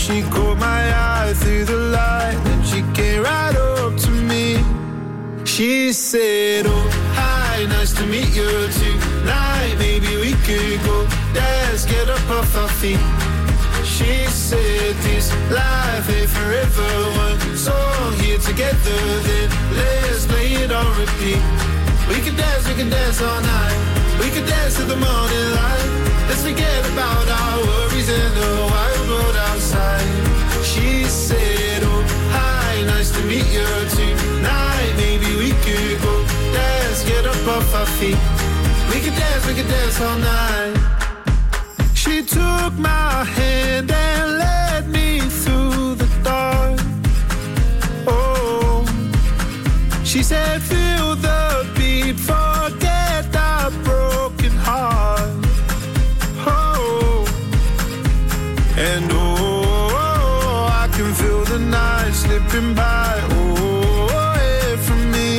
she caught my eye through the light, and she came right up to me. She said, oh, hi, nice to meet you tonight. Maybe we could go dance, get up off our feet. She said this life ain't forever, one song here together, then let's play it on repeat. We can dance all night. We can dance to the morning light. Let's forget about our worries and the wild world outside. She said, oh, hi, nice to meet you tonight. Maybe we could go dance, get up off our feet. We can dance all night. She took my hand and led me through the dark. Oh, she said, feel the beat, forget our broken heart. Oh, and oh, I can feel the night slipping by. Oh, away from me.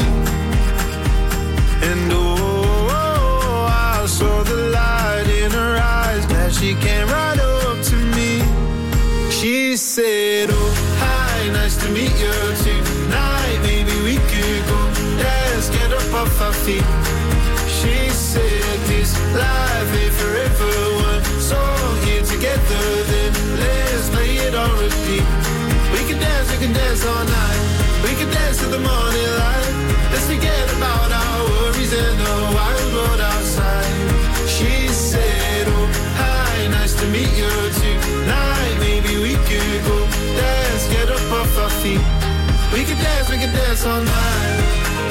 And oh, I saw the light in her eyes as she came right up to me. She said, oh, hi, nice to meet you tonight. Maybe we could go dance, get up off our feet. She said this life ain't forever, one song here together, then let's play it on repeat. We can dance all night. We can dance to the morning light. Let's forget about our worries and the wild world outside. She said, oh, hi, nice to meet you tonight. Maybe we could go dance, get up off our feet. We can dance all night.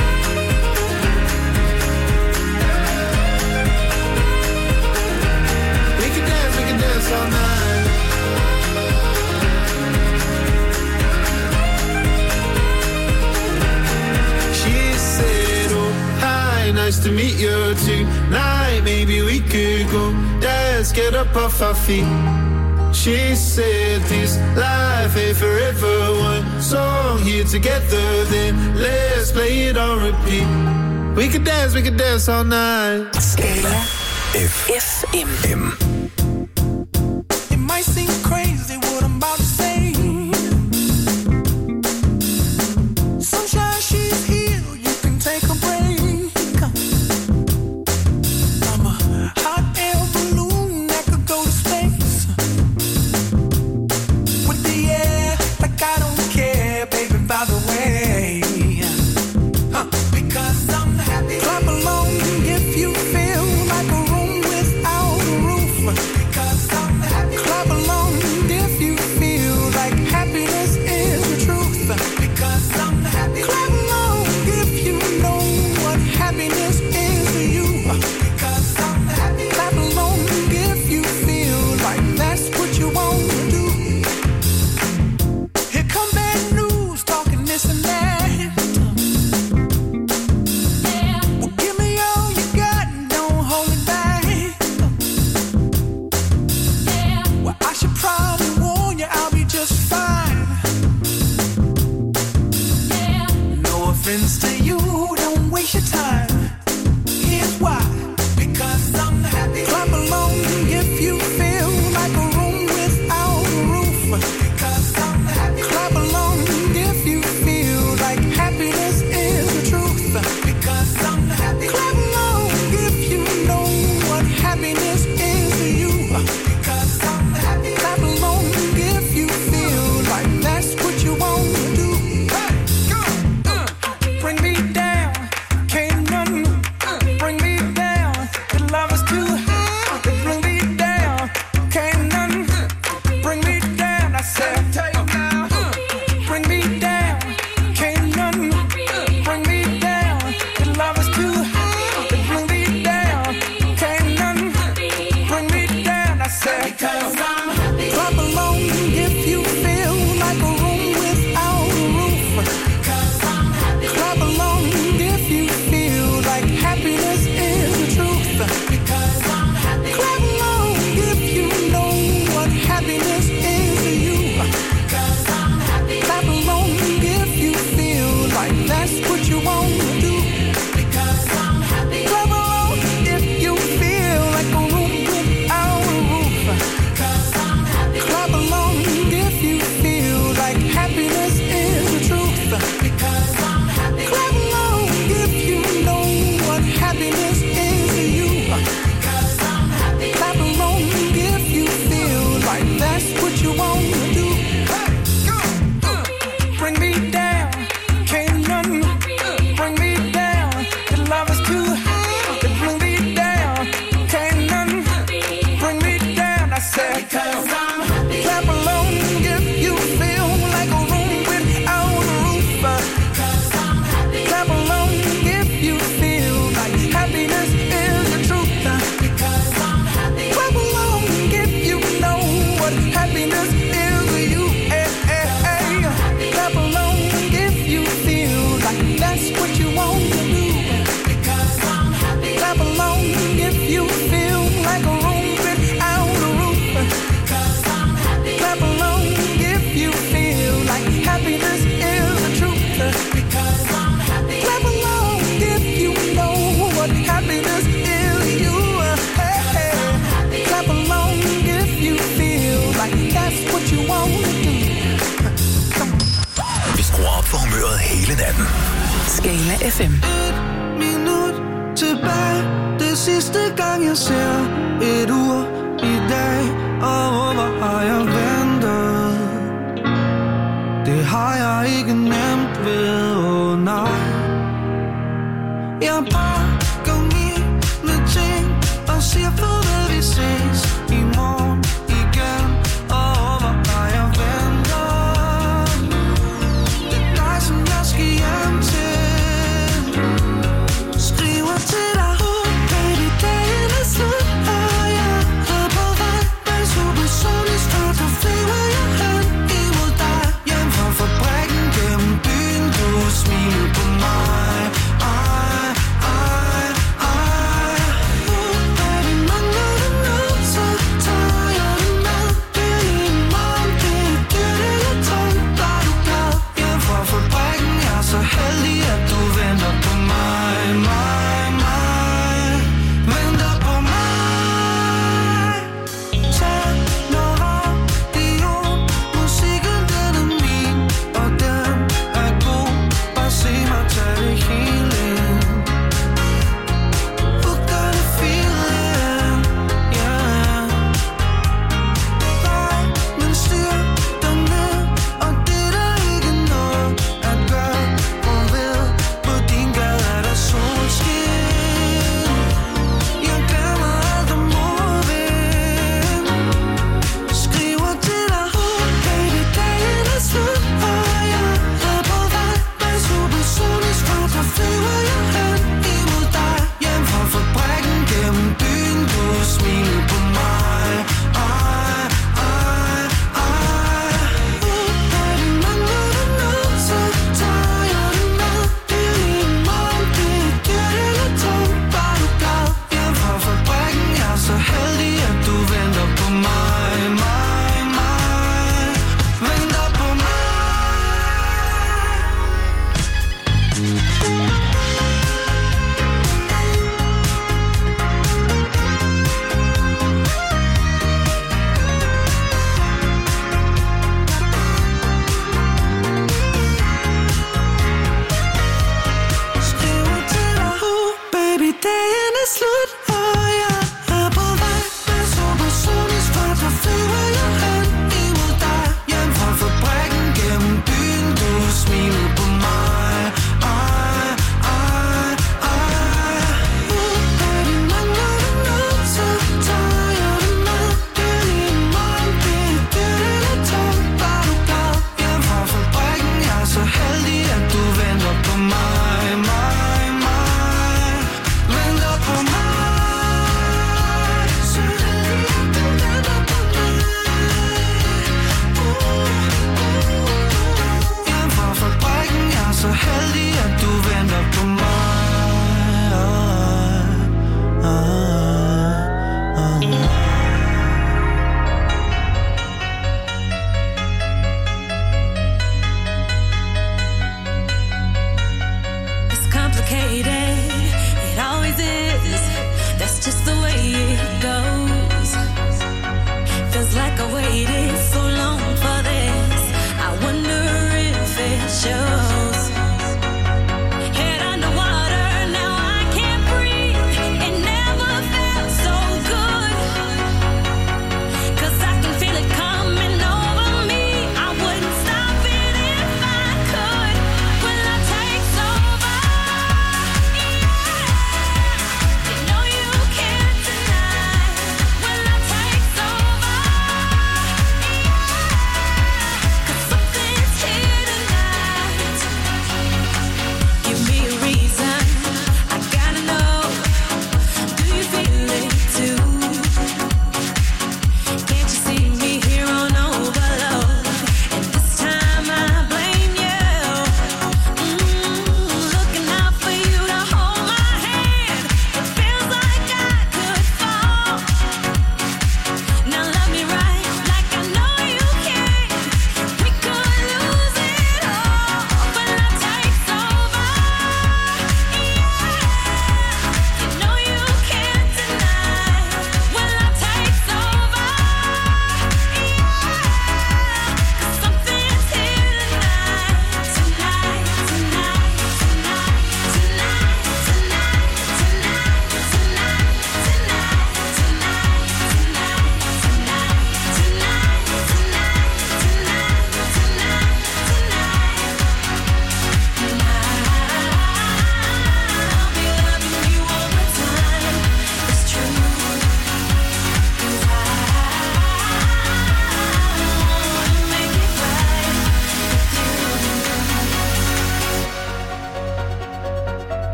We can dance all night. She said, oh, hi, nice to meet you tonight. Maybe we could go dance, get up off our feet. She said this life ain't forever, one song here together, then let's play it on repeat. We could dance all night. Skala FM. It might seem crazy what I'm about to say. Sunshine, she's here, you can take a break. I'm a hot air balloon that could go to space. With the air, like I don't care, baby, by the way. Because I'm happy. Clap along if you feel like a room without a roof. Because I'm happy. Clap along Clap along if you feel like a room without a roof. Clap along if you feel like happiness is the truth. Clap along if you know what happiness is to you. Clap along if you feel like that's what you want to do. Clap along if you feel like a room without a roof. Clap along if you feel like happiness is the truth. Clap along if you know what happiness is to you. Clap along if you feel like that's what you want to do. Vi skruer op for humøret hele natten. Skala FM. Et minut tilbage. Det sidste gang jeg ser et ur i dag. Og hvor har jeg ventet? Det har jeg ikke nemt ved, oh nej. Jeg pakker mine ting og siger farvel, vi ses i morgen igen. Og hvor har jeg ventet? Det er dig, som jeg skal hjem til. Skriver til dig, baby, dagen er slut. Og jeg er på vej, men supersonisk start og flyver jeg hen imod dig. Hjem fra fabrikken gennem byen, du smiler på mig.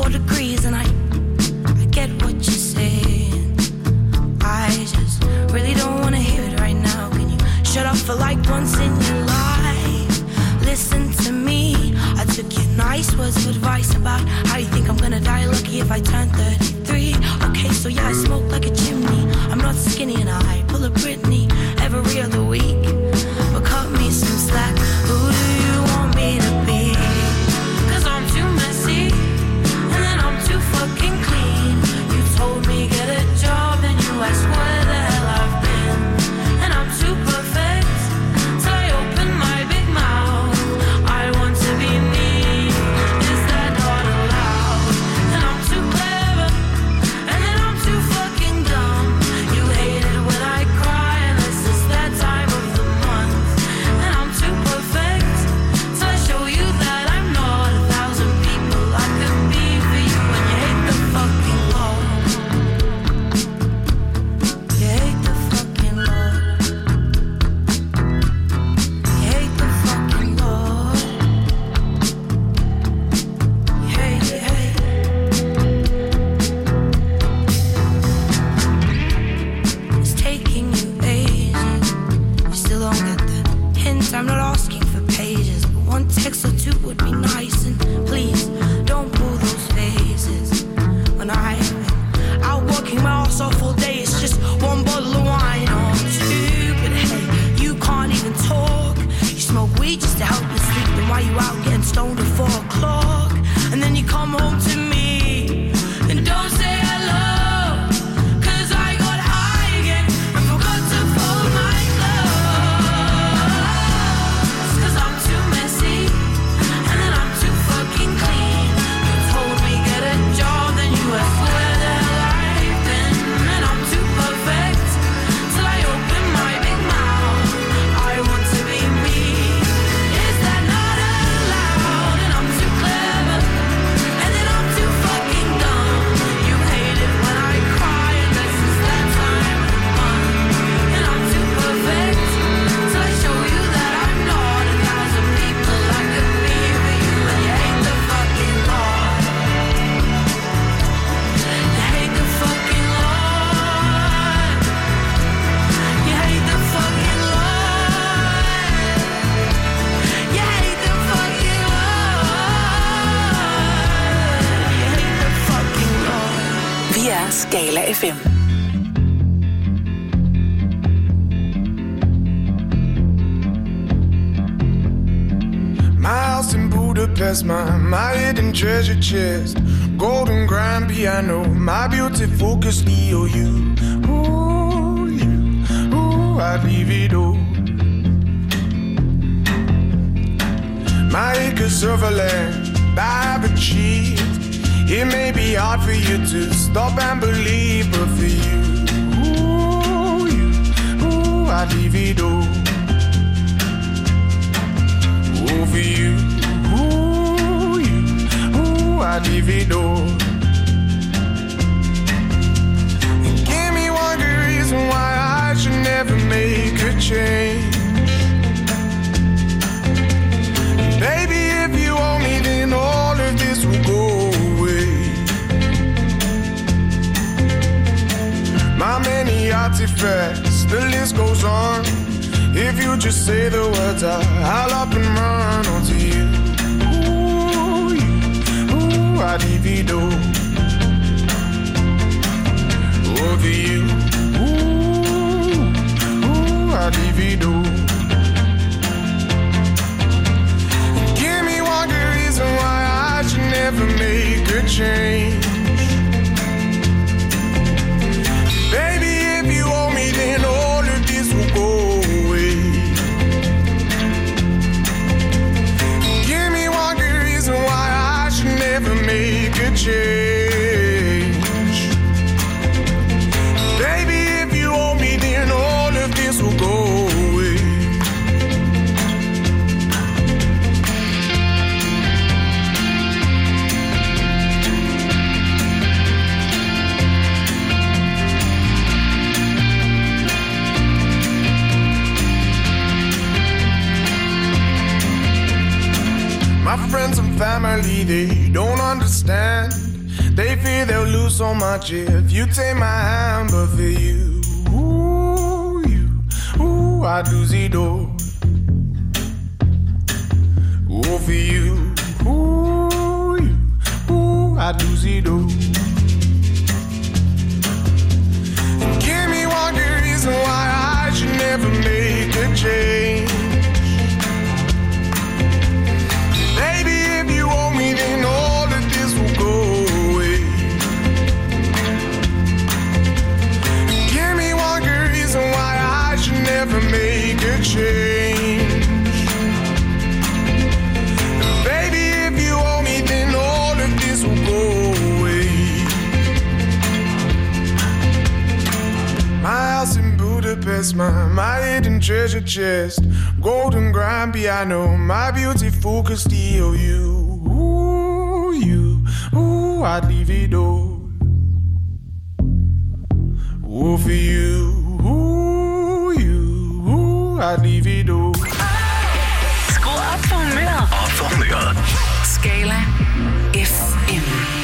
4 degrees and I get what you're saying. I just really don't wanna hear it right now. Can you shut up for like once in your life? Listen to me. I took your nice words of advice about how you think I'm gonna die lucky if I turn 33. Okay, so yeah, I smoke like a chimney. I'm not skinny and I pull a Britney every other week. But cut me some slack. Who do you want me to be? 'Cause I'm too messy and then I'm too fucking clean. You told me get a job and you asked where the hell I've been. And I'm too perfect till I open my big mouth. I want to be me. Is that not allowed? And I'm too clever and then I'm too fucking dumb. You hate it when I cry unless it's that time of the month. And I'm too perfect till I show you that I'm not 1,000 people I could be for you. And you hate the fucking Lord. You hate the fucking Lord. You hate the fucking Lord. You hate, you hate. It's taking you ages. You still don't get the hint. I'm not asking for pages, but one text or two would be nice. And please don't pull those faces. When I've been out working my ass off all day, it's just one bottle of wine or two. But hey, you can't even talk. You smoke weed just to help you sleep. Then why you out getting stoned at 4 o'clock? And then you come home to me and don't say hello. 'Cause I got high again and forgot to fold my clothes. 'Cause I'm too messy and then I'm too fucking clean. You told me get a job, then you asked where the hell I've been. And I'm too perfect till I open my big mouth. I want to be me. Is that not allowed? And I'm too clever and then I'm too fucking dumb. You hate it when I cry unless it's that time of the month. And I'm too perfect till I show you that I'm not 1,000 people I could be for you. And you hate the fucking Lord. You hate the fucking Lord. You hate the fucking Lord. You hate the fucking Lord. You hate the fucking Lord. Vi er Skala FM. My house in Budapest, my hidden treasure chest, golden grand piano, my beauty focus, Leo, you, I'd leave it all. My acres of land I've achieved. It may be hard for you to stop and believe, but for you, I'd leave it all. For you, I'd leave it all. And give me one good reason why I should never make a change. Baby, if you owe me, then all of this will go away. My many artifacts, the list goes on. If you just say the words, I'll up and run onto you. I'd leave it all. Over you. I'd leave it all. Give me one good reason why I should never make a change. Baby, if you owe me, then all of this will go away. Give me one good reason why I should never make a change. Baby, if you owe me, then all of this will go away. My friends and family, they don't understand. They fear they'll lose so much if you take my hand, but for you, I'd lose it all. Oh, for you, I'd lose it all. And give me one good reason why I should never make a change. Baby, if you owe me, then all of this will go away. Give me one good reason why I should never make a change. Baby, if you owe me, then all of this will go away. My house in Budapest, my hidden treasure chest, golden grand piano, my beautiful could steal you. I'd leave it all. Oh, for you, I'd leave it all. Skru op for humøret. Op for humøret. Skala FM.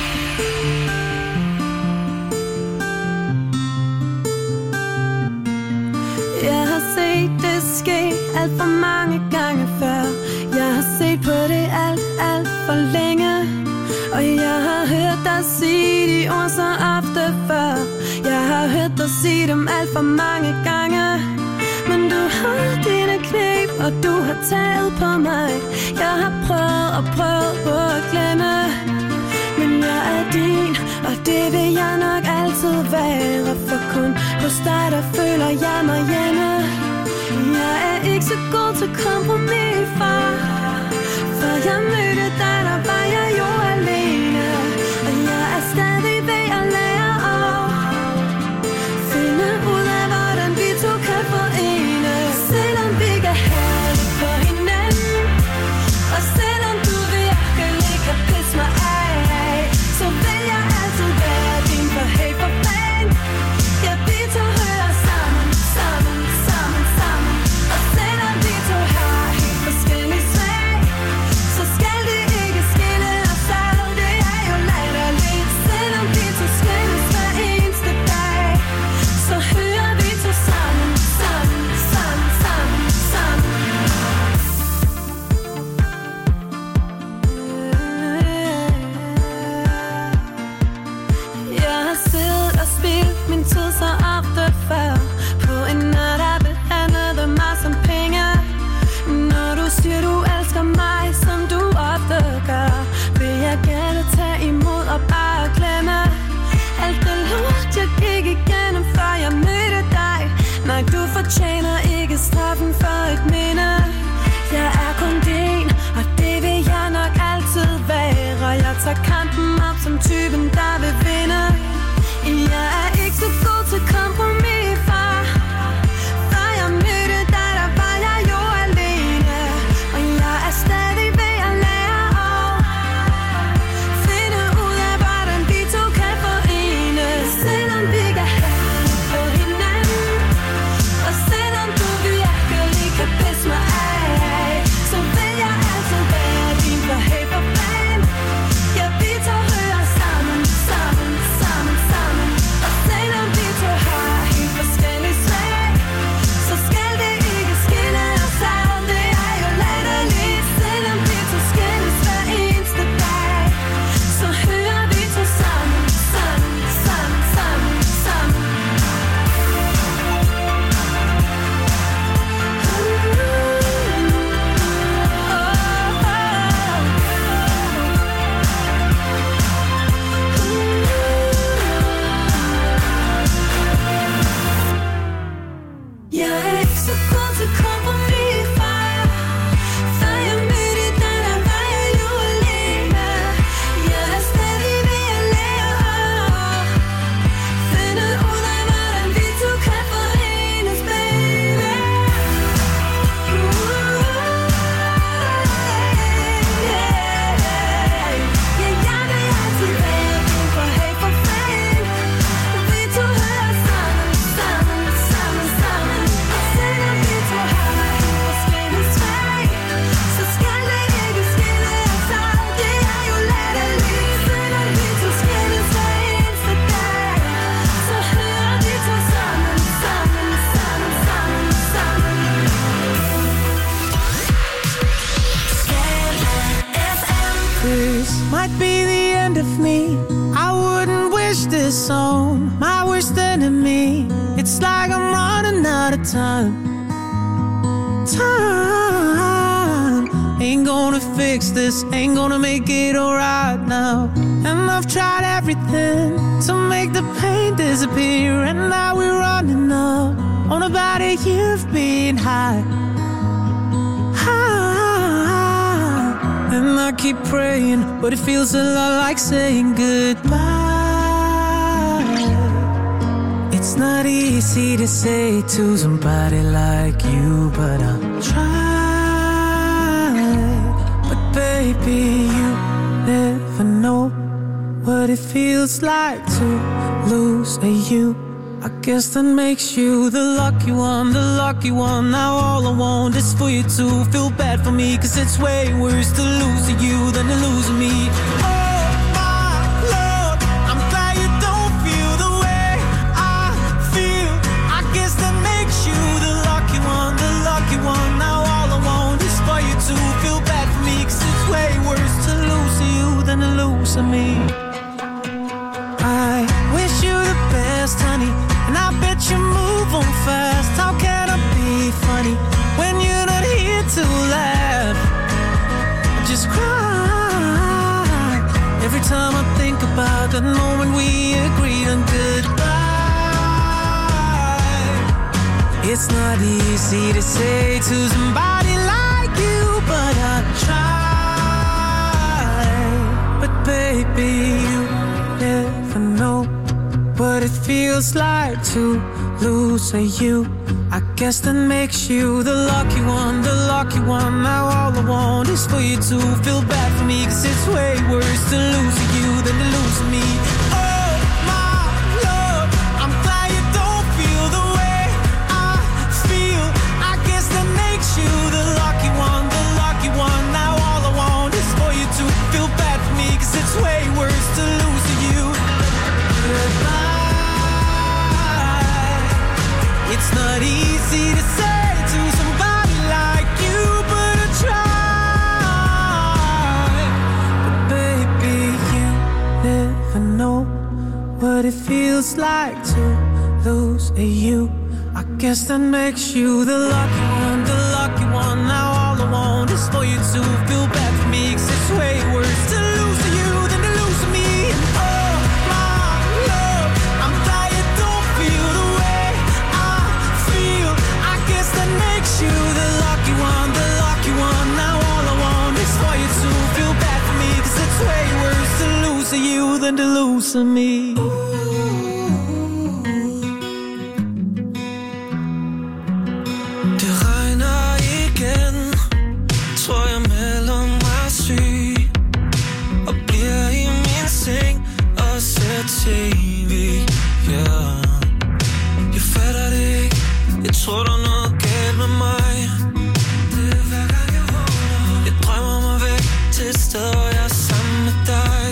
Jeg har set det ske alt for mange gange før. Jeg har set på det alt for længe. Og jeg har hørt dig sige de ord så ofte før. Jeg har hørt dig sige dem alt for mange gange. Men du har dine knæb, og du har taget på mig. Jeg har prøvet på at glemme. Men jeg er din, og det vil jeg nok altid være. For kun hos dig, der føler jeg mig hjemme. Jeg er ikke så god til kompromis, far. For jeg mødte dig, der var jeg jo alene. Og jeg er stadig ved at lære at finde ud af, hvordan vi to kan forene. Selvom vi kan have det på hinanden, og selvom du virkelig kan pisse mig af, så vil jeg altid være din for hey for fan. Ja, vi to hører sammen. Og selvom vi to har helt forskellige smag, så skal det ikke might be the end of me. I wouldn't wish this on my worst enemy. It's like I'm running out of time. Ain't gonna fix this, ain't gonna make it alright now. And I've tried everything to make the pain disappear. And now we're running up on about a year of being high. And I keep praying, but it feels a lot like saying goodbye. It's not easy to say to somebody like you, but I'll try. But baby, you never know what it feels like to lose a you. I guess that makes you the lucky one, the lucky one. Now all I want is for you to feel bad for me, 'cause it's way worse to lose you than to lose me. Oh my Lord, I'm glad you don't feel the way I feel. I guess that makes you the lucky one, the lucky one. Now all I want is for you to feel bad for me, 'cause it's way worse to lose you than to lose me. I wish you the best, honey, and I bet you move on fast. How can I be funny when you're not here to laugh? I just cry every time I think about that moment we agreed on goodbye. It's not easy to say to somebody like you, but I try. But baby, you never know what it feels like to lose a you. I guess that makes you the lucky one, the lucky one. Now all I want is for you to feel bad for me, 'cause it's way worse to lose you than to lose me. Oh my Lord, I'm glad you don't feel the way I feel. I guess that makes you the lucky one, the lucky one. Now all I want is for you to feel bad for me, 'cause it's way worse to lose you. It's not easy to say to somebody like you, but I try. But baby, you never know what it feels like to lose a you. I guess that makes you the lucky one, the lucky one. Now all I want is for you to feel bad for me, 'cause it's way worse to lose you than to lose me. Oh my love, I'm glad you don't feel the way I feel. I guess that makes you the lucky one, the lucky one. Now all I want is for you to feel bad for me, 'cause it's way worse to lose you than to lose me. Det regner igen, tror jeg melder mig syg og bliver i min seng og ser TV, yeah. Jeg fatter det ikke, jeg tror der er noget galt med mig. Det er hver gang jeg vågner, jeg drømmer mig væk til et sted, hvor jeg er sammen med dig.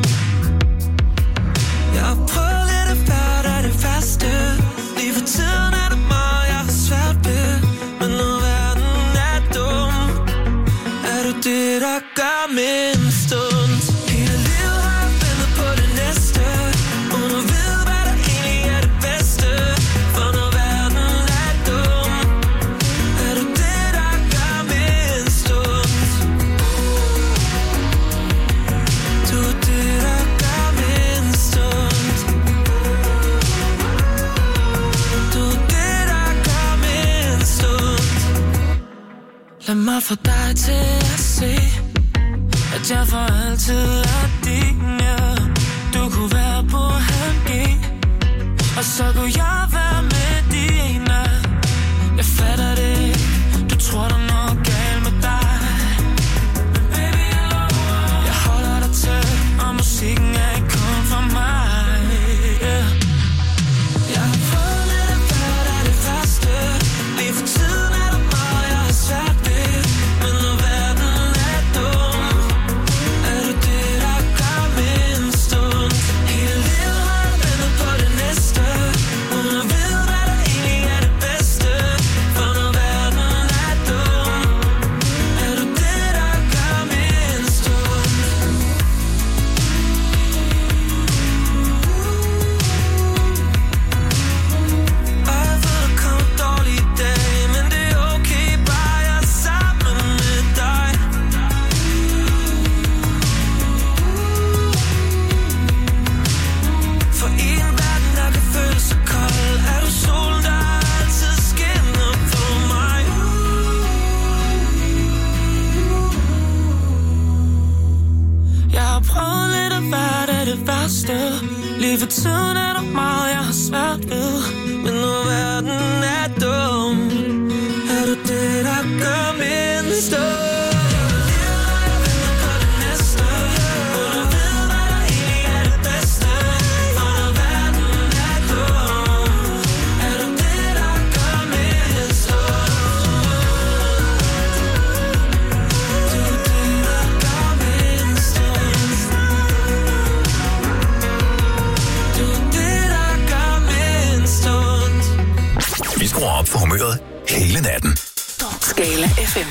Jeg har prøvet lidt at være der det værste. Lige for tiden er det meget, jeg har svært ved. Men når verden er dum, er du det, der gør min stund. Hele livet har jeg ventet på det næste, uden at vide, hvad der egentlig er det bedste. For når verden er dum, er du det, der gør min stund. Du er det, der gør min stund. Du er det, der gør min stund. Lad mig få dig til at se, at jeg for altid er din, ja. Du kunne være på halv G, og så kunne jeg være med dine. Jeg fatter det ikke, du tror der er noget galt med dig. Men baby, jeg holder dig tæt, og musikken er ikke kun for mig, yeah. Jeg har prøvet lidt at være der det værste. Lige for tiden er der meget, jeg har svært ved. Men når verden er dum, er du det, der gør min stund. Hele livet har jeg ventet på det næste, uden at vide, hvad der egentlig er det bedste. For når verden er dum, faster. Lige for tiden er der meget, jeg har svært ved. Men når verden er dum, er du det, der gør mindst ondt. Vi skruer op for humøret hele natten. Skala FM.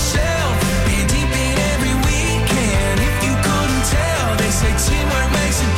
Teamwork makes a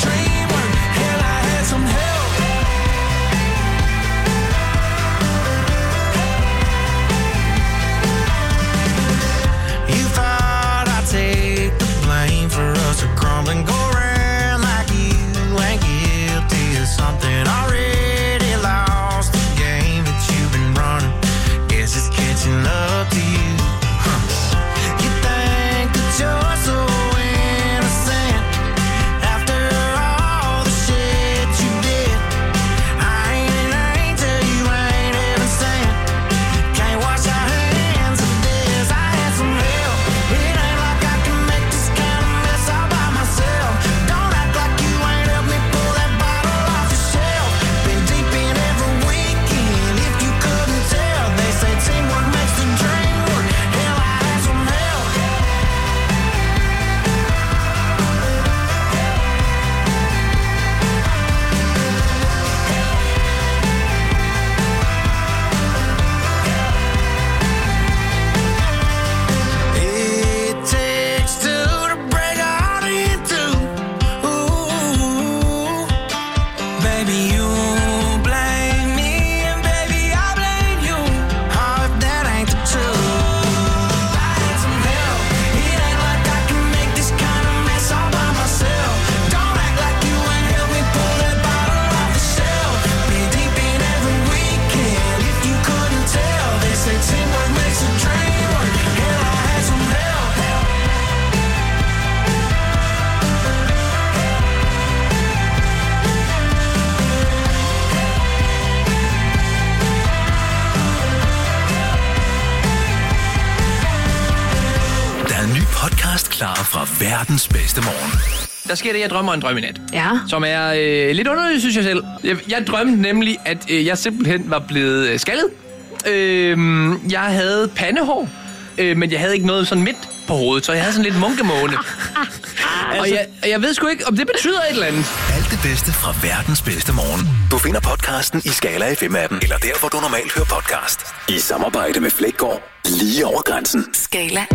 klar fra verdens bedste morgen. Der sker det, jeg drømmer en drøm i nat. Ja. Som er lidt underligt, synes jeg selv. Jeg drømte nemlig, at jeg simpelthen var blevet skaldet. Jeg havde pandehår, men jeg havde ikke noget sådan midt på hovedet, så jeg havde sådan lidt munkemåne. Og jeg ved sgu ikke, om det betyder et eller andet. Alt det bedste fra verdens bedste morgen. Du finder podcasten i Skala FM-appen, eller der, hvor du normalt hører podcast. I samarbejde med Flækgaard, lige over grænsen. Skala.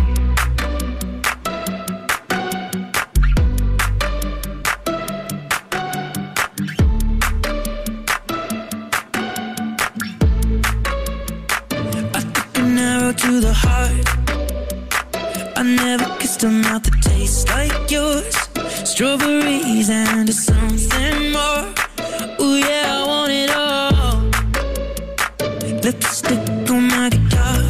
To the heart, I never kissed a mouth that tastes like yours. Strawberries and something more. Ooh yeah, I want it all. Lipstick on my guitar.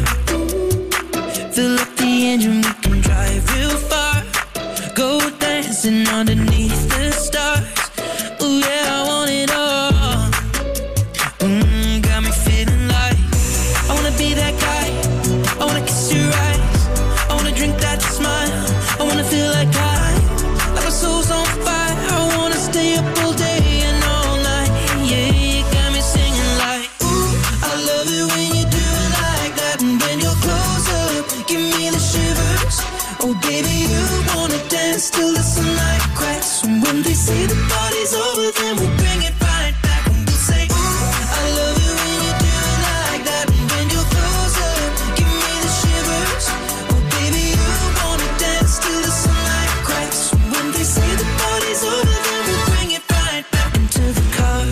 Fill up the engine, we can drive real far. Go dancing underneath the stars. Ooh yeah, I want it all. Got me feeling like I wanna be that guy. I wanna kiss your eyes. I wanna drink that smile. I wanna feel like my soul's on fire. I wanna stay up all day and all night. Yeah, you got me singing like, ooh, I love it when you do it like that. And when you're close up, give me the shivers. Oh baby, you wanna dance till the sunlight cracks. And when they say the party's over, then we'll bring it right back. And we'll say, ooh, I love it when you do it like that. And when you're close up, give me the shivers. Oh baby, you wanna dance till the sunlight cracks. And when they say the party's over, then we'll bring it right back into the car.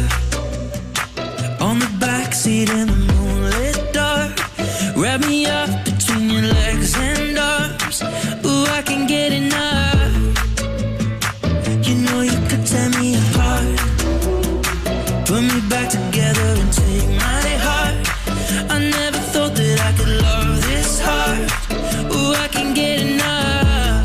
On the backseat in the moonlit dark. Wrap me up between your legs and arms. Ooh, I can get enough. You know you could tear me apart. Put me back together and take my heart. I never thought that I could love this hard. Ooh, I can get enough.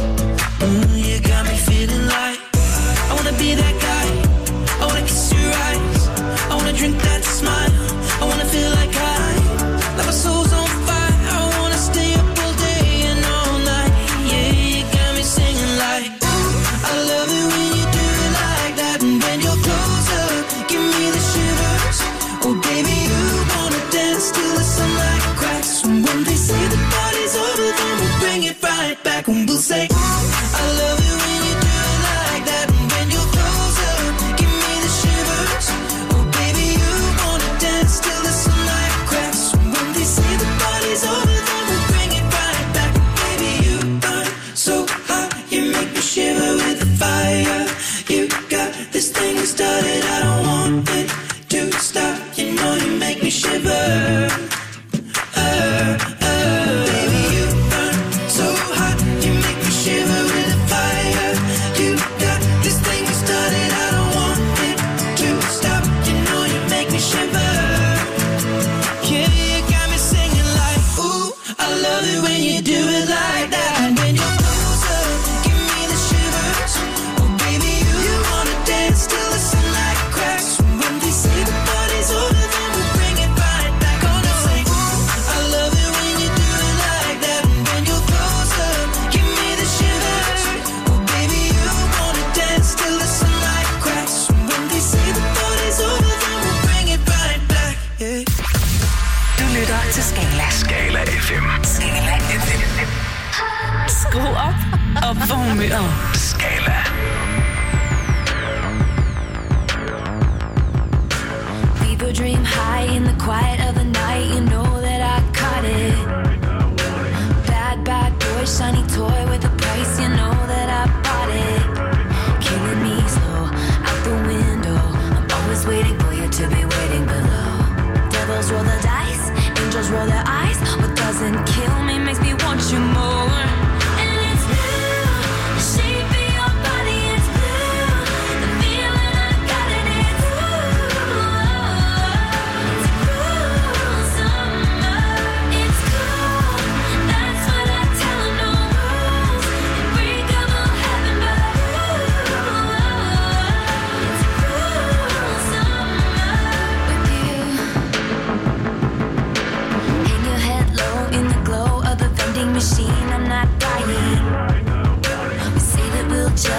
You got me feeling like I wanna be that guy. I wanna kiss your eyes. I wanna drink that smile. I wanna feel like my soul's on fire. I wanna stay up all day and all night. Yeah, you got me singing like, ooh, I love it when you do it like that. And when you're close up, give me the shivers. Oh baby, you wanna dance till the sunlight cracks. And when they say the party's over, then we'll bring it right back. And we'll say, ooh, I love it when you do it like that. And when you're close up, give me the shivers. Oh baby, you wanna dance till the sunlight cracks. And when they say the party's over, then we'll bring it right back. Baby, you burn so hot, you make me shiver with the fire. You got this thing started, I don't want it to stop. You know you make me shiver. Baby, you burn so hot, you make me shiver with the fire. You got this thing started, I don't want it to stop. You know you make me shiver. Yeah, you got me singing like, ooh, I love it when you do it like that. And when you're closer, give me the shivers. Oh baby, you wanna dance till the sunlight cracks. And when they say the party's over, then we'll bring it right back. Oh no, say, ooh, I love it when you do it like that. And when you're closer, give me the shivers. Oh baby, you wanna dance till the sunlight cracks. And when they say the party's over, then we'll bring it right back. Yeah. Du lytter til Skala. Skala FM. Skala FM. Skru op for humøret. Skala. People dream high in the quiet of the night. You know that I caught it. Bad, bad boy, shiny toy with a price. You know that I bought it. Killing me slow, out the window. I'm always waiting for you to be waiting below. Devils roll the dice, angels roll their eyes. What doesn't kill me makes me want you more. And it's new, shape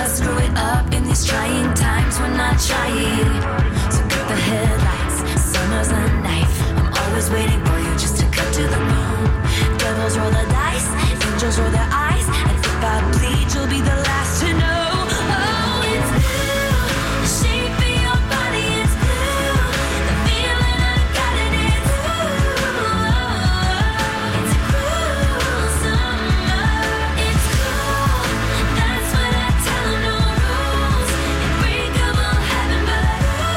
screw it up in these trying times. We're not trying. So cut the headlights, summer's a knife. I'm always waiting for you just to cut to the bone. Devils roll the dice, angels roll their eyes, and if I bleed, you'll be the last to know. Oh, it's blue, the shape of your body is blue, the feeling I got it is blue. It's a cruel summer, it's cool. That's what I tell them, no rules. Unbreakable heaven, but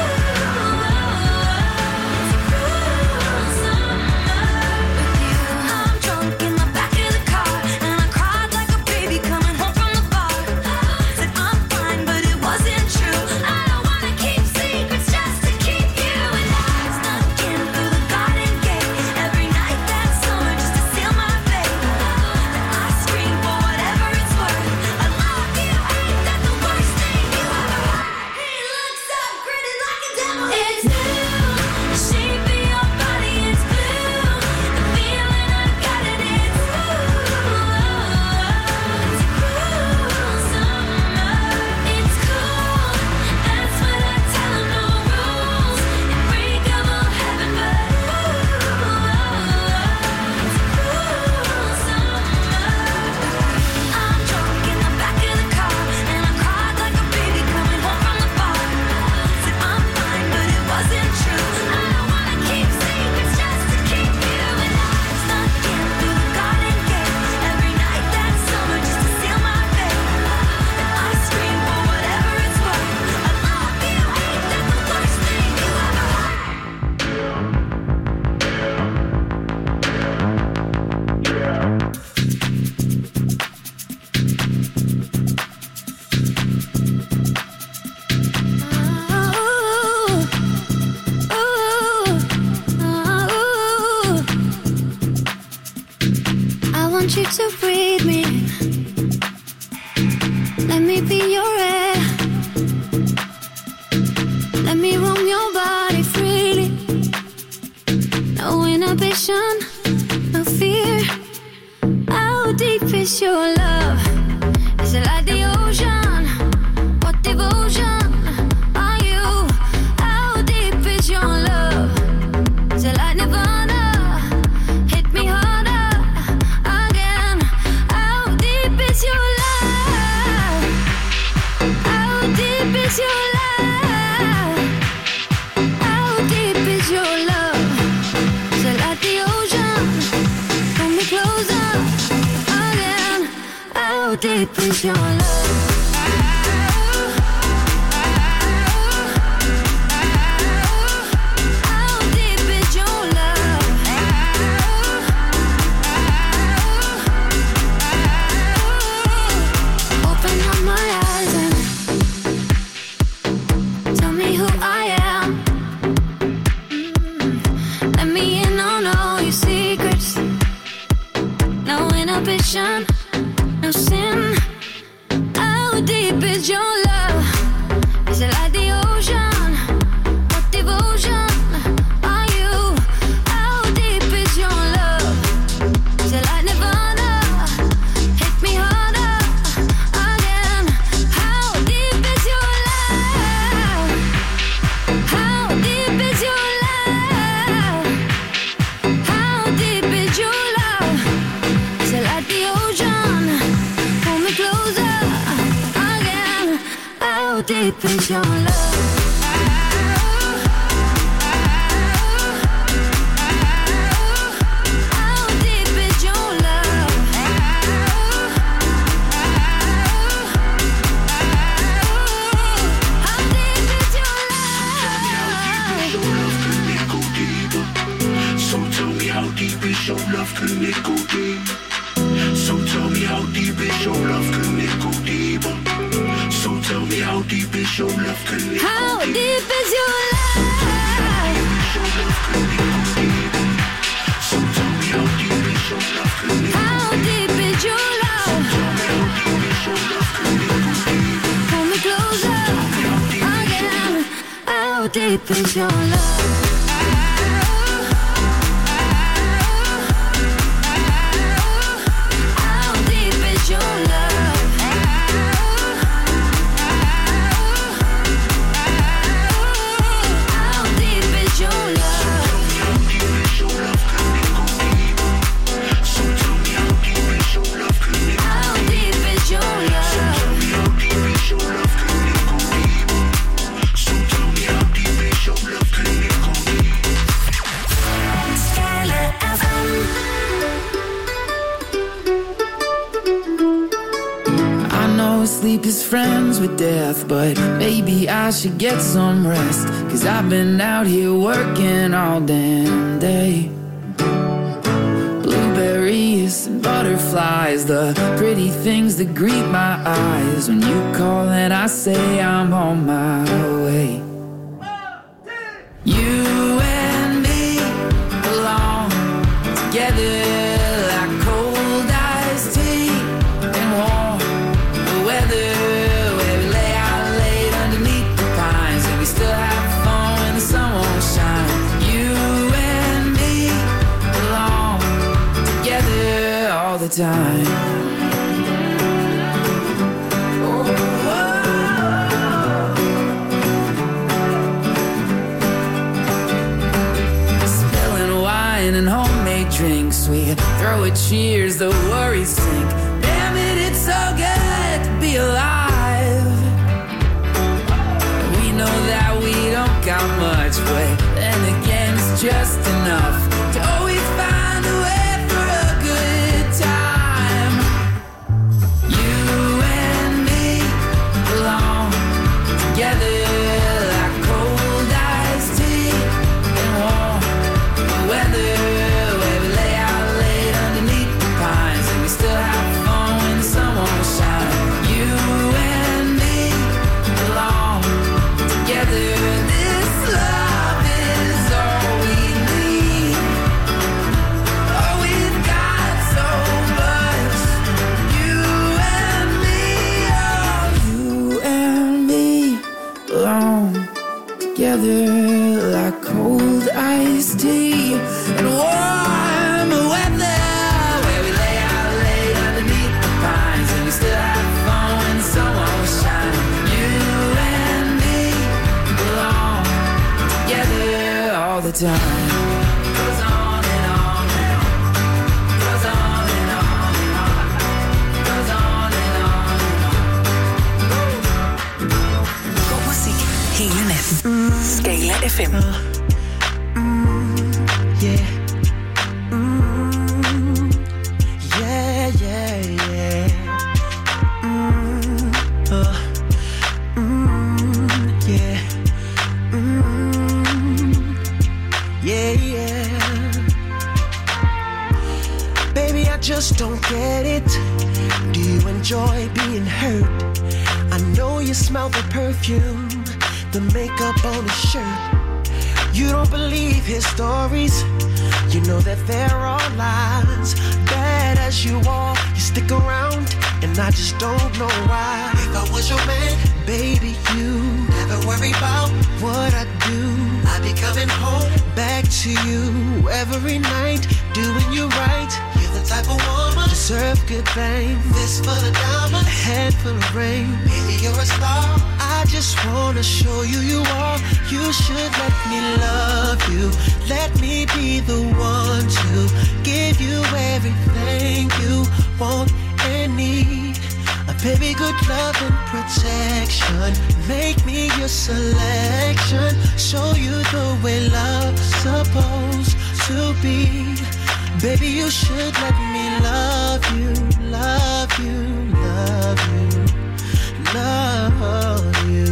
it's a cruel summer with you. I'm drunk in the back of the car, and I cried like a baby coming home from the bar. Said I'm fine, but it wasn't true. I don't wanna keep secrets just to keep you. And I snuck in through the garden gate every night that summer just to seal my fate. Then I scream for whatever it's worth. I love you, ain't that the worst thing you ever heard? He looks up, grinning like a devil. It's blue, the shape of your body is blue, the feeling I got it is blue. It's a cruel summer, it's cool. That's what I tell them, no rules. Unbreakable heaven, but it's a cruel summer. I'm drunk in the back of the car, and I cried like a baby coming home from the bar. Said I'm fine, but it wasn't true. I don't wanna keep secrets just to keep you. And I snuck in through the garden gate every night that summer just to seal my fate. Then I scream for whatever it's worth. I love you, ain't that the worst thing you ever heard? I want you to breathe me. Let me be your air. Let me roam your body freely. No inhibition, no fear. How deep is your love? Is it like the ocean? What devotion are you? How deep is your love? Is it like Nirvana? Hit me harder again. How deep is your love? How deep is your love? How deep is your love? Is it like the ocean? Pull me closer again. How deep is your love? How deep is your love? Open up my eyes and tell me who I am. Let me in on all your secrets. No inhibition, no sin. How deep is your love? Is it like the ocean? What devotion are you? How deep is your love? Is it like Nirvana? Hit me harder again. How deep is your love? How deep is your love? How deep is your love? Is it like the ocean? Pull me closer again. How deep is your love? How deep is your love? How deep is your love? So tell me how deep is your love, can it go deep? So tell me how deep is your love, can it go deeper? So tell me how deep is your love, can it go How deep? deep is your love? So tell me how deep is your love, can it go How deep is your love? Pull me closer again. How deep is your love? How deep is your love? friends with death, but maybe I should get some rest, 'cause I've been out here working all damn day. Blueberries and butterflies, the pretty things that greet my eyes when you call and I say I'm on my way. You and me belong together like cold iced tea and warm weather, where we lay out late underneath the pines and we still have fun when the sun won't shine. You and me belong together all the time. And homemade drinks, we throw a cheers, the worries sink. Damn it, it's so good to be alive. We know that we don't got much, but then again it's just enough to always find a way for a good time. You and me belong together like cold iced tea and warm weather. Together like cold iced tea and warm weather, where we lay out late underneath the pines and we still have fun when the sun won't shine. You and me belong together all the time. Goes on and on and on. Goes on and on and on. Goes on and on and on. God musik hele natten. Skala FM. Yeah. Yeah, yeah, yeah. Yeah. Yeah, yeah. Baby, I just don't get it. Do you enjoy being hurt? I know you smell the perfume, the makeup on his shirt. You don't believe his stories. You know that they're all lies. Bad as you are, you stick around, and I just don't know why. If I was your man, baby, you never worry about what I do. I'd be coming home back to you every night, doing you right. You're the type of woman deserve good things. This full of diamonds, a head full of rain. Baby, you're a star. I just wanna show you you are. You should let me love you. Let me be the one to give you everything you want and need. A baby, good love and protection. Make me your selection. Show you the way love's supposed to be. Baby, you should let me love you, love you, love you, love you.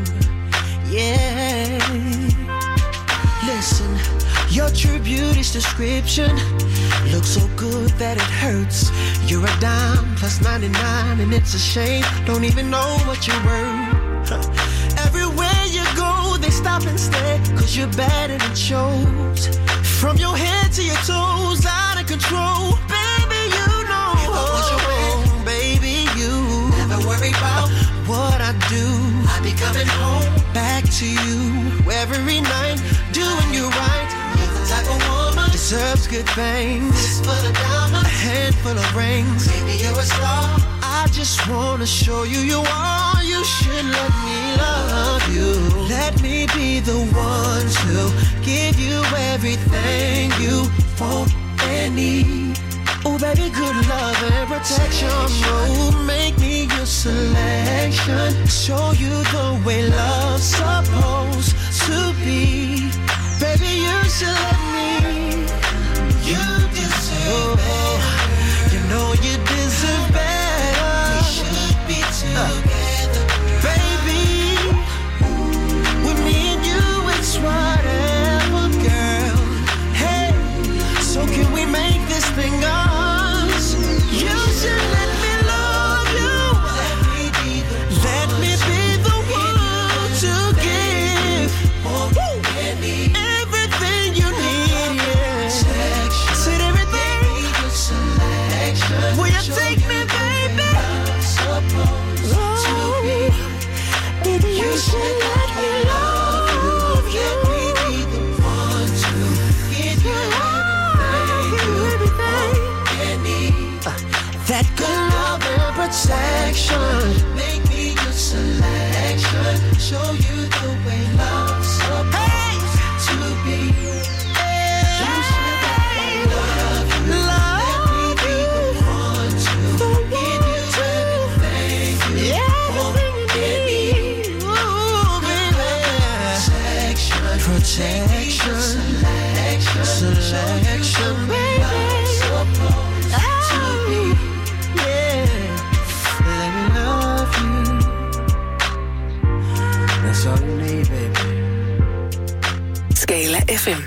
Yeah. Listen, your true beauty's description looks so good that it hurts. You're a dime plus 99 and it's a shame. Don't even know what you're worth. Everywhere you go, they stop and stare, 'cause you're bad and it shows. From your head to your toes, out of control. Baby, you know. If I was your man, baby, you never worry about what I do. I'd be coming home back to you every night, doing you right. You're the type of woman deserves good things. This full of diamonds, a handful of rings. Baby, you're a star. I just wanna show you you are. You should let me love you. Let me be the one to give you everything you want and need. Oh, baby, good love and protection. Oh, make me your selection. Show you the way love's supposed to be. Baby, you should let me. You deserve better. You know you deserve better. We should be together show you the way love's supposed to be. You should let me love you. Let me be the one to give you everything you want and need. Protection, selection, baby. Supposed to be. Let me love you. That's all you need, baby. Skala FM.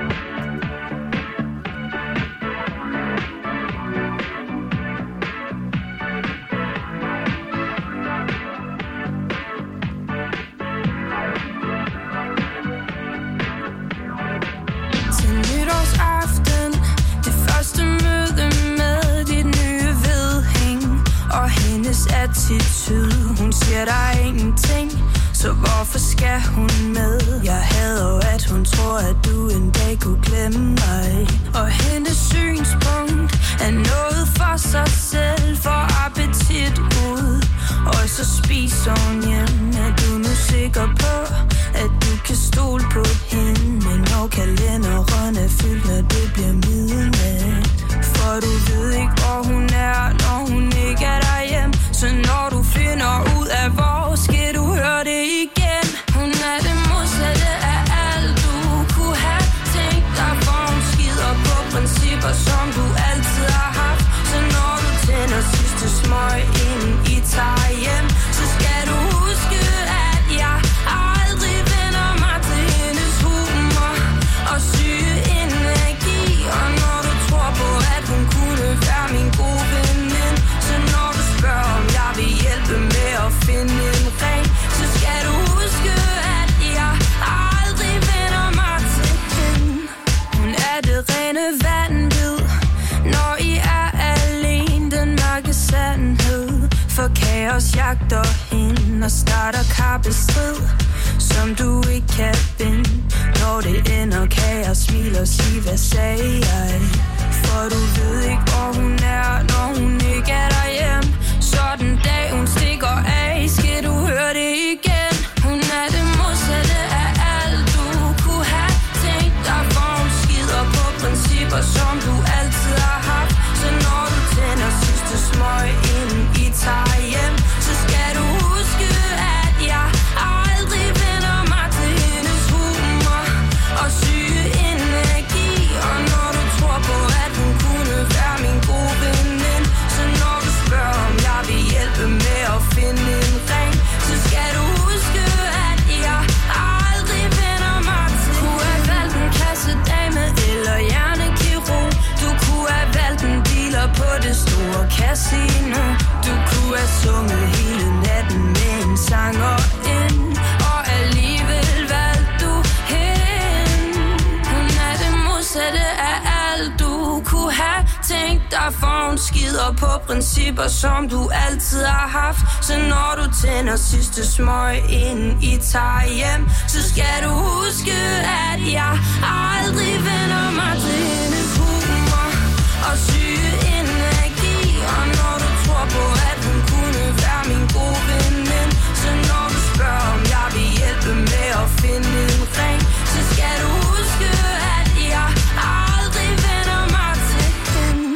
Til nytårsaften, det første møde med dit nye vedhæng og hendes attitude. Hun siger der er ingenting, så hvorfor skal hun med? Jeg hader jo, at hun tror, at du en dag kunne glemme mig. Og hendes synspunkt er noget for sig selv, for appetit ud. Og så spiser hun hjem. Er du nu sikker på, at du kan stole på hende? Men når kalenderen er fyldt, når det bliver midnat. For du ved ikke, hvor hun er, når hun ikke er derhjemme. Så når du finder ud af, hvor skal du høre det igen. Hun er det modsatte af alt, du kunne have tænkt dig. For hun skider på principper, som du altid har haft. Så når du tænder sidste smøg, inden I tager hjem, så skal du huske, at jeg aldrig vender mig til hendes humor og syge energi. Og når du tror på, at hun kunne være min gode veninde, så når du spørger, om jeg vil hjælpe med at finde en ring, så skal du huske, at jeg aldrig vender mig til hende. Hun er det rene vanvid, når I er alene, den mørke sandhed. For kaos jagter hende og starter kappestrid, som du ikke kan vinde. Når det ender, kan jeg smile og sige, hvad sagde jeg? For du ved ikke, hvor hun er, når hun ikke er derhjemme. Så den dag hun stikker af, skal du høre det igen. Hun er det modsatte af alt, du kunne have tænkt dig. For hun skider på principper, som du altid har haft. Så når du tænder sidste smøg, inden I tager hjem, så skal du huske, at jeg aldrig vender mig til hendes humor og syge energi. Og når du tror på, at hun kunne være min gode veninde, så når du spørger, om jeg vil hjælpe med at finde en ring, så skal du huske, at jeg aldrig vender mig til. Du kunne have valgt en kassedame eller hjernekirurg. Du kunne have valgt en dealer på det store casino. Du kunne have sunget hele natten med en sanger ind, og alligevel valgte du hende. Hun er det modsatte af alt, du kunne have tænkt dig. For hun skider på principper, som du altid har haft. Så når du tænder sidste smøg, inden I tager hjem, så skal du huske, at jeg aldrig vender mig til hendes humor og syge energi. Og når du tror på, at hun kunne være min gode veninde, så når du spørger, om jeg vil hjælpe med at finde en ring, så skal du huske, at jeg aldrig vender mig til hende.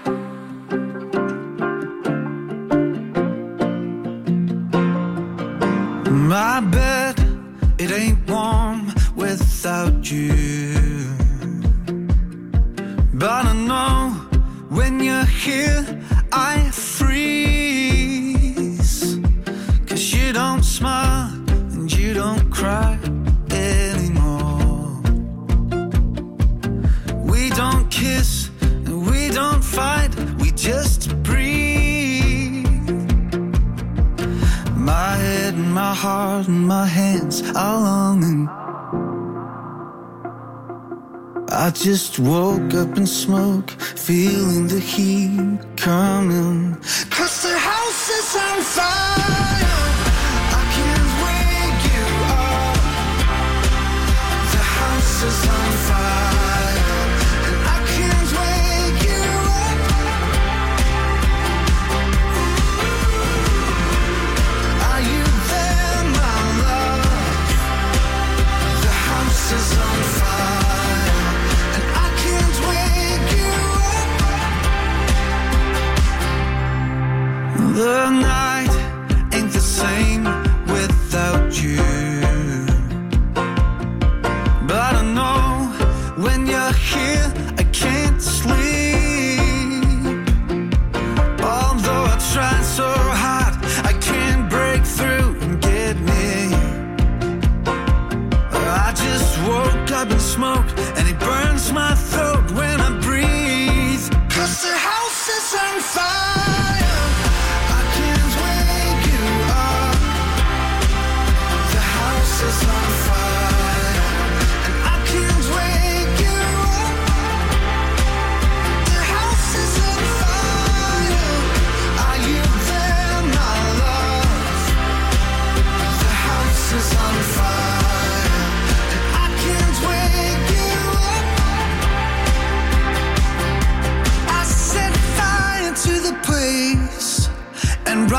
My bed, it ain't warm without you. But I know when you're here, I freeze. 'Cause you don't smile and you don't cry anymore. We don't kiss and we don't fight, we just breathe. My head and my heart and my hands are longing. I just woke up in smoke, feeling the heat coming. 'Cause the house is on fire, I can't wake you up. The house is on fire, and I can't wake you up. Are you there, my love?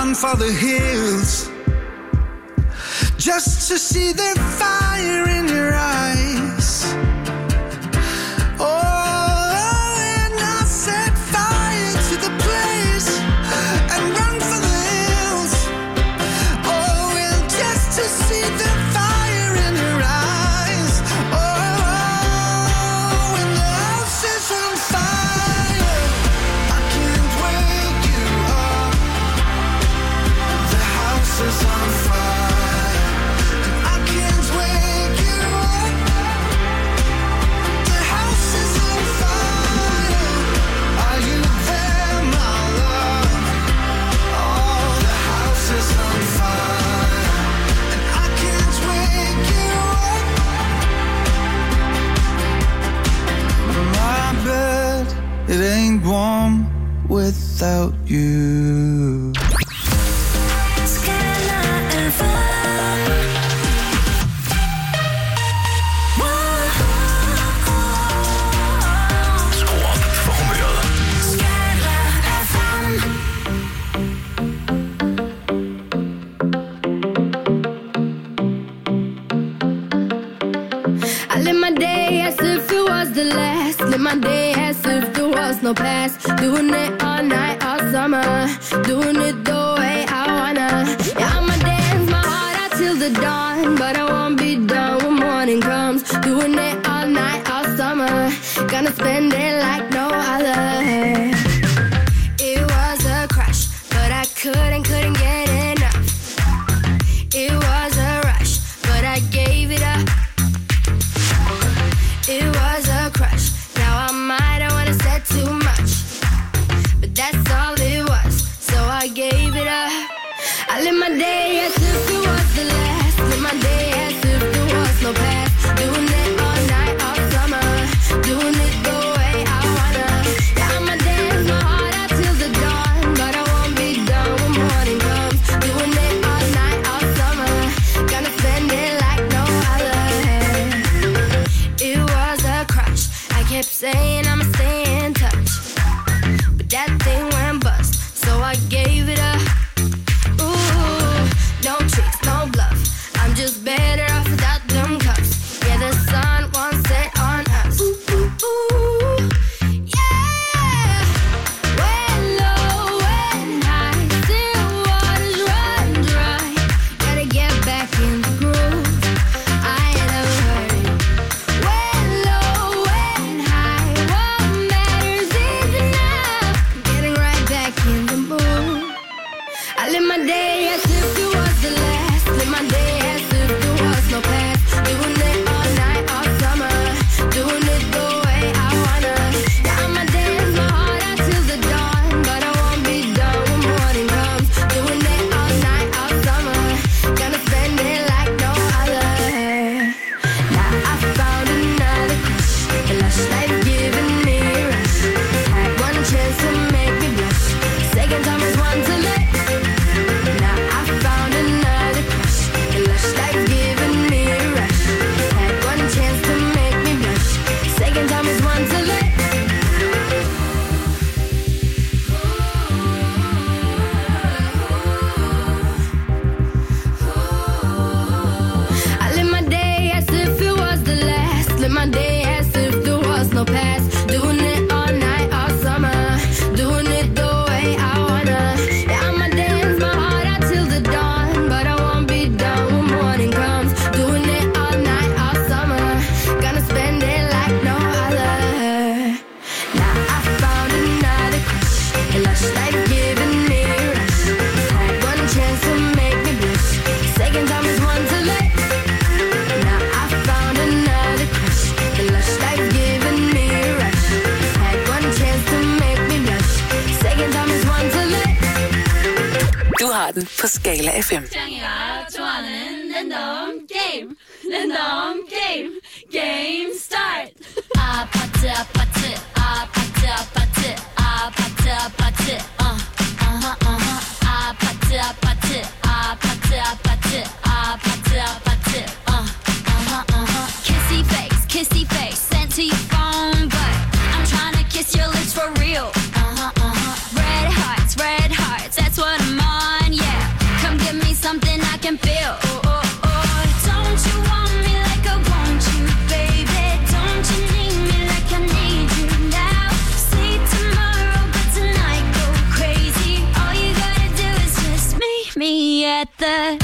run for the hills, just to see the fire in your eyes. Oh, and I set fire to the place and run for the hills. Oh, well, just to see the fire in your eyes. Oh, when the house is on fire, I can't wake you up. The house is on fire, and I can't wake you up. The house is on fire. Are you there, my love? Oh, the house is on fire, and I can't wake you up. My bed, it ain't warm without you. Skru op for humøret. I live my day as if it was the last. Live my day as if there was no past. Doing it all night, all summer. Doing it the way I wanna. Yeah, I'ma dance my heart out till the dawn. But I won't be done when morning comes. Doing it all night, all summer. Gonna spend it like no other. It was a crush, but I couldn't get enough. It was a rush, but I gave it up. It was a crush. Now I might have wanna said too much, but that's all it was. So I gave it up. I live my day as if it was the last. Live my day as if there was no past. Doing it all night, all summer. Doing it the way I wanna. Yeah, I'ma dance my heart out till the dawn, but I won't be done when morning comes. Doing it all night, all summer. Gonna spend it like no other. It was a crush. I kept saying I'ma stay in touch, but that thing went bust, so I gave it up. Ooh, no tricks, no bluff. I'm just better off without them cups. Yeah, the sun won't set on us. Ooh, ooh, ooh. Yeah. When low, when high, still waters run dry. Gotta get back in the groove. I ain't never heard it. When low, when high, what matters is enough. Getting right back in the mood. I live my day as if it was the last. Live my day as if there was no past. Doing it all night, all summer. Doing it the way I wanna. Yeah, I'ma dance my heart out till the dawn, but I won't be done when morning comes. Doing it all night, all summer. Gonna spend it like no other. Now I found another crush. The lush life giving me a rush. Had one chance to make me blush. Second time is one to let. Now I found another crush. The lush life giving me a rush. Had one chance to make me blush. Second time is one to let. I live my day as if it was the last. Live my day as if there was no past. Doing it all night, all summer. Doing it the way I wanna. Yeah, I'ma dance my heart out till the dawn, but I won't be done when morning comes. Doing it all night, all summer. Gonna spend it like no other. Now I found another crush. A lush life giving me a rush. Had one chance to make me blush. Second time is one to let. Now I found another crush. The lush life giving me a rush. Had one chance to make me blush. Second time is one to let. Du har den på Skala FM. Game start. Apate, apate, apate, apate, apate, apate, apate, apate, apate, apate, apate, apate, kissy face, sent to your phone, but I'm trying to kiss your lips for real. Red hearts, that's what I'm on, yeah. that.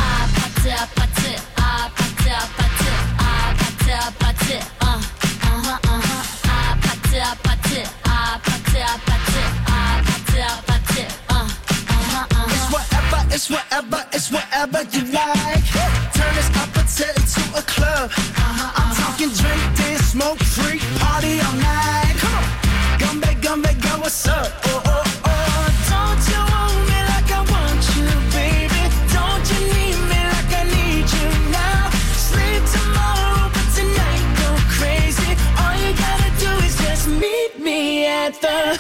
It's whatever, it's whatever you like. Turn this appetite into a club. I'm talking drink, dance, smoke, freak, party all night. Come on, gumbe, go, what's up? Oh, oh, oh. Don't you want me like I want you, baby? Don't you need me like I need you now? Sleep tomorrow, but tonight go crazy. All you gotta do is just meet me at the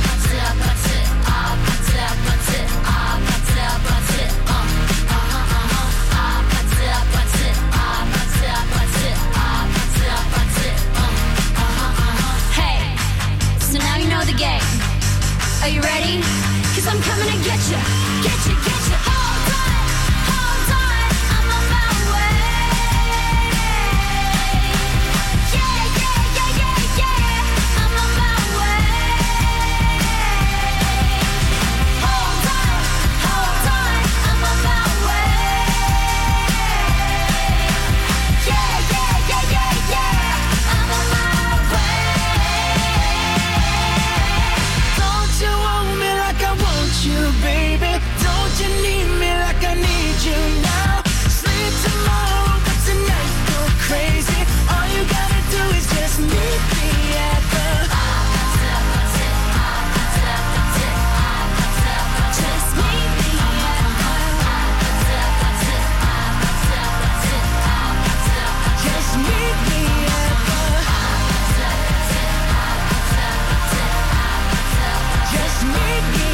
Are you ready? 'Cause I'm coming to get you. Get you. Hold on, I'm on my way. Yeah, I'm on my way. Hold on, I'm on my way. Yeah, I'm on my way. You want me like I want you, baby. Don't you need me like I need you now? Sleep tomorrow, but tonight go crazy. All you gotta do is just meet me at the just meet me at just meet me at just meet me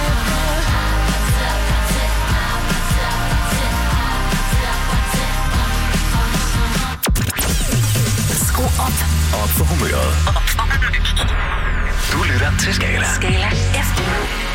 Skru op for humøret. Du lytter til Skala. Skala FM.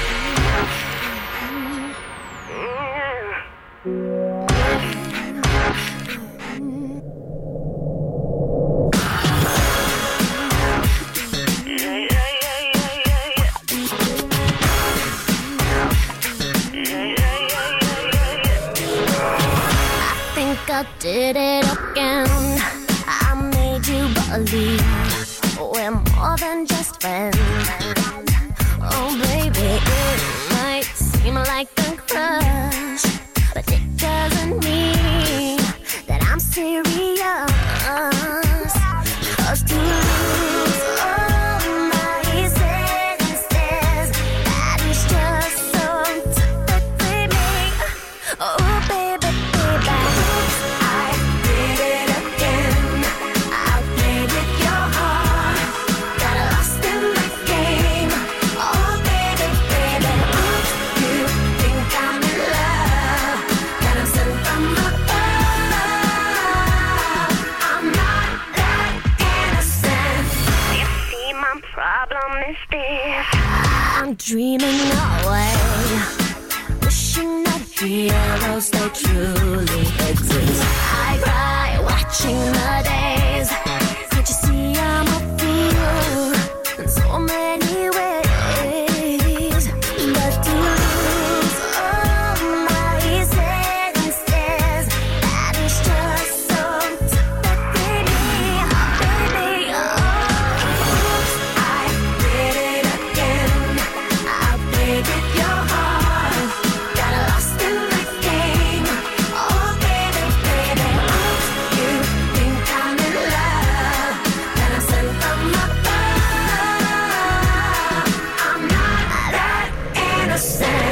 I did it again. I made you believe we're more than just friends. Oh baby, it might seem like a crush, but it doesn't mean that I'm serious. 'Cause to lose all my senses, that is just so typically me. Oh baby, I did it again. I played with your heart, got lost in the game. Oh baby, oops, you think I'm in love, that I'm sent from above. I'm not that innocent. You see, my problem is this: I'm dreaming away, wishing that heroes they truly exist. I cry watching the days. Can't you see I'm a fool in so many ways? But to lose all my senses, that is just so typically me, baby. Oh, I did it again. I played with your heart, got lost in the game. Oh baby, oops, you think I'm in love, that I'm sent from above. I'm not that innocent.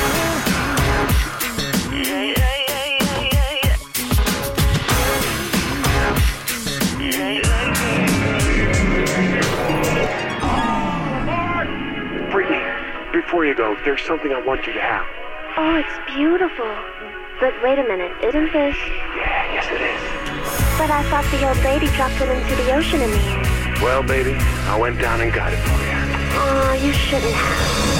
Brittany, before you go, there's something I want you to have. Oh, it's beautiful. But wait a minute, isn't this? Yeah, yes it is. But I thought the old lady dropped it into the ocean in the end. Well, baby, I went down and got it for you. Oh, you shouldn't have.